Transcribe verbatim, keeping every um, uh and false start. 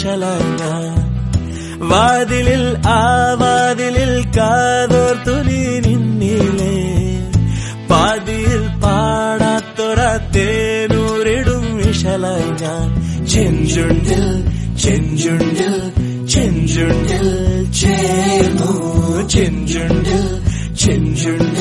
ഇശലായി ഞാൻ. വാതിലിൽ ആ വാതിലിൽ കാതോർത്തുനി നിന്നിലേ, പാതിയിൽ പാടാത്തൊര തേനൂരിടും ഇശലായി ഞാൻ. ചെഞ്ചുണ്ടിൽ ചെഞ്ചുണ്ടിൽ ചെഞ്ചുണ്ടിൽ ചേർന്നു, ചെഞ്ചുണ്ടിൽ ചെഞ്ചുണ്ടിൽ